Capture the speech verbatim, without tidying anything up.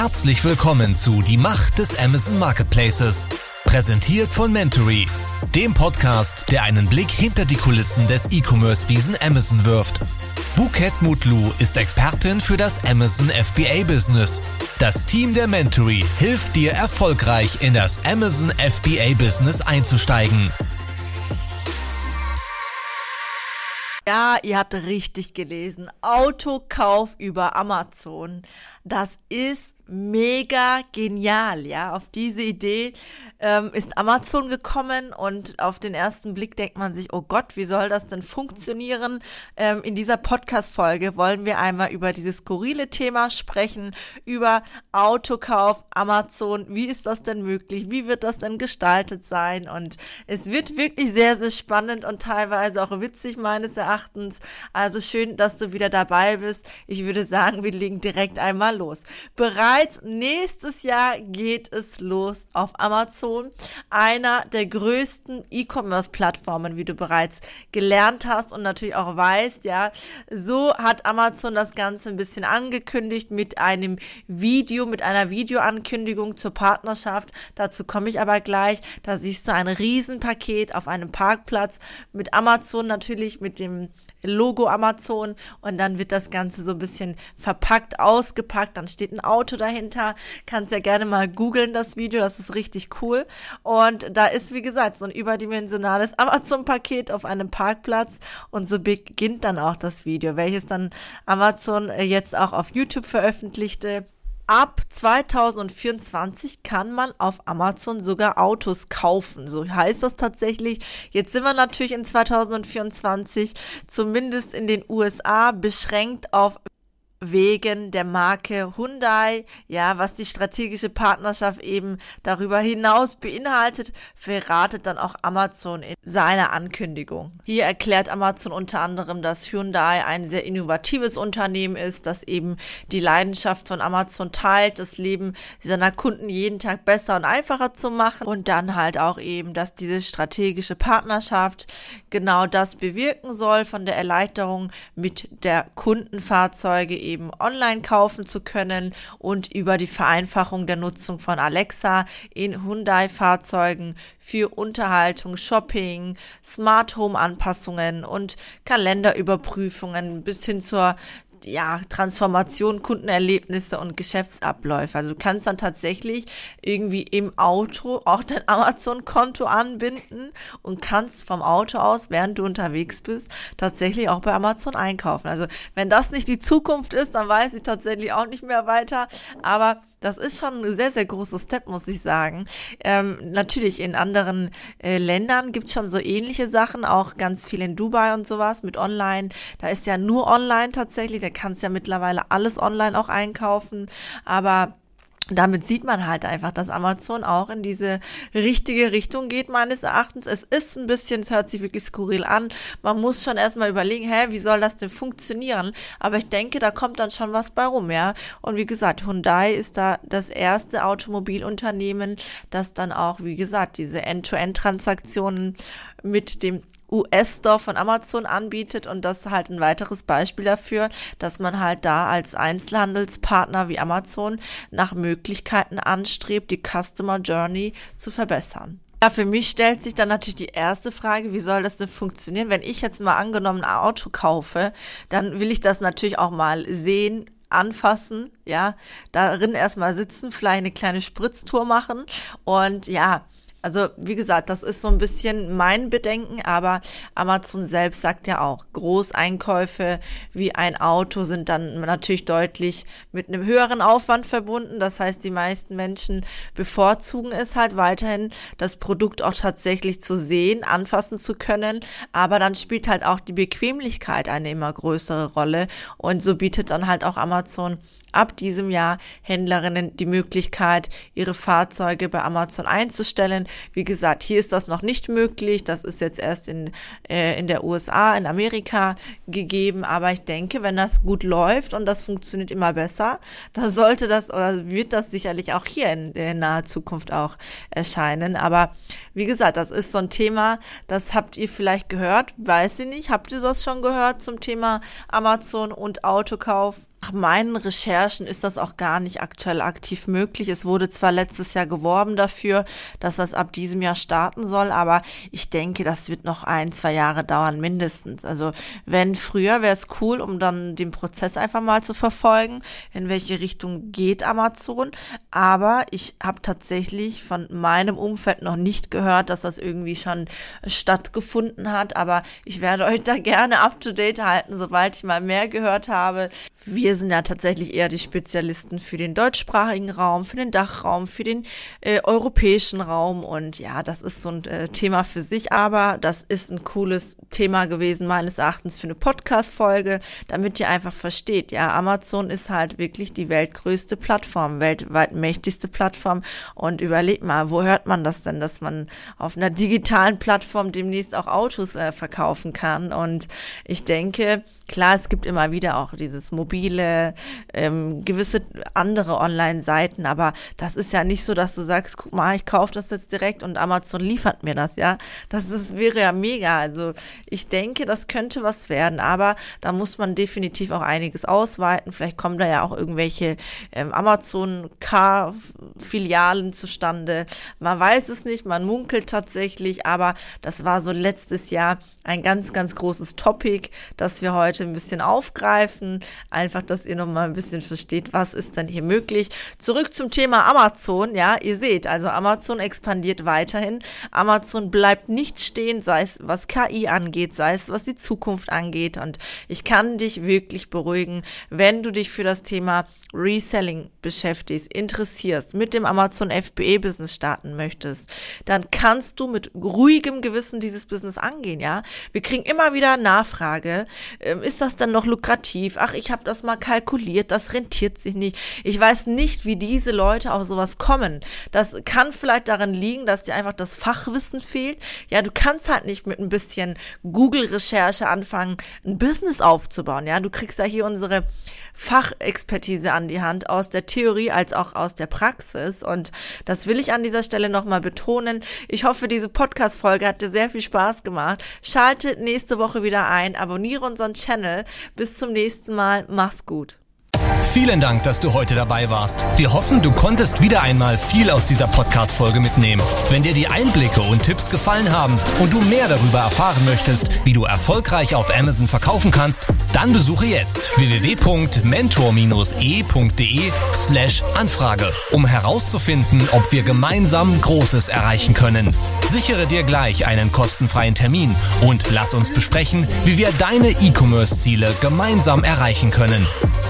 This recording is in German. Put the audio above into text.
Herzlich willkommen zu Die Macht des Amazon Marketplaces. Präsentiert von Mentory, dem Podcast, der einen Blick hinter die Kulissen des E-Commerce-Riesen Amazon wirft. Buket Mutlu ist Expertin für das Amazon F B A-Business. Das Team der Mentory hilft dir erfolgreich in das Amazon F B A-Business einzusteigen. Ja, ihr habt richtig gelesen. Autokauf über Amazon. Das ist mega genial, ja. Auf diese Idee ähm, ist Amazon gekommen und auf den ersten Blick denkt man sich, oh Gott, wie soll das denn funktionieren? Ähm, in dieser Podcast-Folge wollen wir einmal über dieses skurrile Thema sprechen, über Autokauf, Amazon. Wie ist das denn möglich? Wie wird das denn gestaltet sein? Und es wird wirklich sehr, sehr spannend und teilweise auch witzig meines Erachtens. Also schön, dass du wieder dabei bist. Ich würde sagen, wir legen direkt einmal los. Bereits nächstes Jahr geht es los auf Amazon, einer der größten E-Commerce-Plattformen, wie du bereits gelernt hast und natürlich auch weißt, ja. So hat Amazon das Ganze ein bisschen angekündigt mit einem Video, mit einer Videoankündigung zur Partnerschaft. Dazu komme ich aber gleich. Da siehst du ein Riesenpaket auf einem Parkplatz mit Amazon, natürlich mit dem Logo Amazon, und dann wird das Ganze so ein bisschen verpackt, ausgepackt, dann steht ein Auto dahinter, kannst ja gerne mal googeln das Video, das ist richtig cool, und da ist, wie gesagt, so ein überdimensionales Amazon-Paket auf einem Parkplatz, und so beginnt dann auch das Video, welches dann Amazon jetzt auch auf YouTube veröffentlichte. Ab zweitausendvierundzwanzig kann man auf Amazon sogar Autos kaufen, so heißt das tatsächlich. Jetzt sind wir natürlich in zweitausendvierundzwanzig, zumindest in den U S A, beschränkt auf wegen der Marke Hyundai, ja, was die strategische Partnerschaft eben darüber hinaus beinhaltet, verratet dann auch Amazon in seiner Ankündigung. Hier erklärt Amazon unter anderem, dass Hyundai ein sehr innovatives Unternehmen ist, das eben die Leidenschaft von Amazon teilt, das Leben seiner Kunden jeden Tag besser und einfacher zu machen, und dann halt auch eben, dass diese strategische Partnerschaft genau das bewirken soll, von der Erleichterung mit der Kundenfahrzeuge eben eben online kaufen zu können und über die Vereinfachung der Nutzung von Alexa in Hyundai-Fahrzeugen für Unterhaltung, Shopping, Smart Home-Anpassungen und Kalenderüberprüfungen bis hin zur ja, Transformation, Kundenerlebnisse und Geschäftsabläufe. Also du kannst dann tatsächlich irgendwie im Auto auch dein Amazon-Konto anbinden und kannst vom Auto aus, während du unterwegs bist, tatsächlich auch bei Amazon einkaufen. Also wenn das nicht die Zukunft ist, dann weiß ich tatsächlich auch nicht mehr weiter, aber das ist schon ein sehr, sehr großer Step, muss ich sagen. Ähm, natürlich in anderen äh, Ländern gibt es schon so ähnliche Sachen, auch ganz viel in Dubai und sowas mit Online. Da ist ja nur Online tatsächlich, da kannst ja mittlerweile alles online auch einkaufen, aber damit sieht man halt einfach, dass Amazon auch in diese richtige Richtung geht, meines Erachtens. Es ist ein bisschen, es hört sich wirklich skurril an. Man muss schon erstmal überlegen, hä, wie soll das denn funktionieren? Aber ich denke, da kommt dann schon was bei rum, ja. Und wie gesagt, Hyundai ist da das erste Automobilunternehmen, das dann auch, wie gesagt, diese End-to-End-Transaktionen mit dem U S-Store von Amazon anbietet, und das ist halt ein weiteres Beispiel dafür, dass man halt da als Einzelhandelspartner wie Amazon nach Möglichkeiten anstrebt, die Customer Journey zu verbessern. Ja, für mich stellt sich dann natürlich die erste Frage, wie soll das denn funktionieren? Wenn ich jetzt mal angenommen ein Auto kaufe, dann will ich das natürlich auch mal sehen, anfassen, ja, darin erstmal sitzen, vielleicht eine kleine Spritztour machen, und ja, also wie gesagt, das ist so ein bisschen mein Bedenken, aber Amazon selbst sagt ja auch, Großeinkäufe wie ein Auto sind dann natürlich deutlich mit einem höheren Aufwand verbunden. Das heißt, die meisten Menschen bevorzugen es halt weiterhin, das Produkt auch tatsächlich zu sehen, anfassen zu können, aber dann spielt halt auch die Bequemlichkeit eine immer größere Rolle, und so bietet dann halt auch Amazon ab diesem Jahr Händlerinnen die Möglichkeit, ihre Fahrzeuge bei Amazon einzustellen. Wie gesagt, hier ist das noch nicht möglich. Das ist jetzt erst in, äh, in der U S A, in Amerika gegeben. Aber ich denke, wenn das gut läuft und das funktioniert immer besser, dann sollte das oder wird das sicherlich auch hier in, in naher Zukunft auch erscheinen. Aber wie gesagt, das ist so ein Thema, das habt ihr vielleicht gehört, weiß ich nicht. Habt ihr das schon gehört zum Thema Amazon und Autokauf? Nach meinen Recherchen ist das auch gar nicht aktuell aktiv möglich. Es wurde zwar letztes Jahr geworben dafür, dass das ab diesem Jahr starten soll, aber ich denke, das wird noch ein, zwei Jahre dauern mindestens. Also wenn früher, wäre es cool, um dann den Prozess einfach mal zu verfolgen, in welche Richtung geht Amazon. Aber ich habe tatsächlich von meinem Umfeld noch nicht gehört, dass das irgendwie schon stattgefunden hat. Aber ich werde euch da gerne up to date halten, sobald ich mal mehr gehört habe. Wir sind ja tatsächlich eher die Spezialisten für den deutschsprachigen Raum, für den Dachraum, für den äh, europäischen Raum und ja, das ist so ein äh, Thema für sich, aber das ist ein cooles Thema gewesen, meines Erachtens für eine Podcast-Folge, damit ihr einfach versteht, ja, Amazon ist halt wirklich die weltgrößte Plattform, weltweit mächtigste Plattform und überlegt mal, wo hört man das denn, dass man auf einer digitalen Plattform demnächst auch Autos äh, verkaufen kann und ich denke, klar, es gibt immer wieder auch dieses mobile Ähm, gewisse andere Online-Seiten, aber das ist ja nicht so, dass du sagst, guck mal, ich kaufe das jetzt direkt und Amazon liefert mir das, ja. Das ist, wäre ja mega. Also ich denke, das könnte was werden, aber da muss man definitiv auch einiges ausweiten. Vielleicht kommen da ja auch irgendwelche ähm, Amazon-Car-Filialen zustande. Man weiß es nicht, man munkelt tatsächlich, aber das war so letztes Jahr ein ganz, ganz großes Topic, das wir heute ein bisschen aufgreifen. Einfach, dass ihr noch mal ein bisschen versteht, was ist denn hier möglich. Zurück zum Thema Amazon, ja, ihr seht, also Amazon expandiert weiterhin. Amazon bleibt nicht stehen, sei es was K I angeht, sei es was die Zukunft angeht und ich kann dich wirklich beruhigen, wenn du dich für das Thema Reselling beschäftigst, interessierst, mit dem Amazon F B A-Business starten möchtest, dann kannst du mit ruhigem Gewissen dieses Business angehen, ja. Wir kriegen immer wieder Nachfrage, ähm, ist das dann noch lukrativ? Ach, ich habe das mal kalkuliert, das rentiert sich nicht. Ich weiß nicht, wie diese Leute auf sowas kommen. Das kann vielleicht daran liegen, dass dir einfach das Fachwissen fehlt. Ja, du kannst halt nicht mit ein bisschen Google-Recherche anfangen, ein Business aufzubauen. Ja, du kriegst ja hier unsere Fachexpertise an die Hand, aus der Theorie als auch aus der Praxis und das will ich an dieser Stelle nochmal betonen. Ich hoffe, diese Podcast-Folge hat dir sehr viel Spaß gemacht. Schalte nächste Woche wieder ein, abonniere unseren Channel. Bis zum nächsten Mal. Mach's gut. Vielen Dank, dass du heute dabei warst. Wir hoffen, du konntest wieder einmal viel aus dieser Podcast-Folge mitnehmen. Wenn dir die Einblicke und Tipps gefallen haben und du mehr darüber erfahren möchtest, wie du erfolgreich auf Amazon verkaufen kannst, dann besuche jetzt w w w punkt mentor dash e punkt de slash Anfrage, um herauszufinden, ob wir gemeinsam Großes erreichen können. Sichere dir gleich einen kostenfreien Termin und lass uns besprechen, wie wir deine E-Commerce-Ziele gemeinsam erreichen können.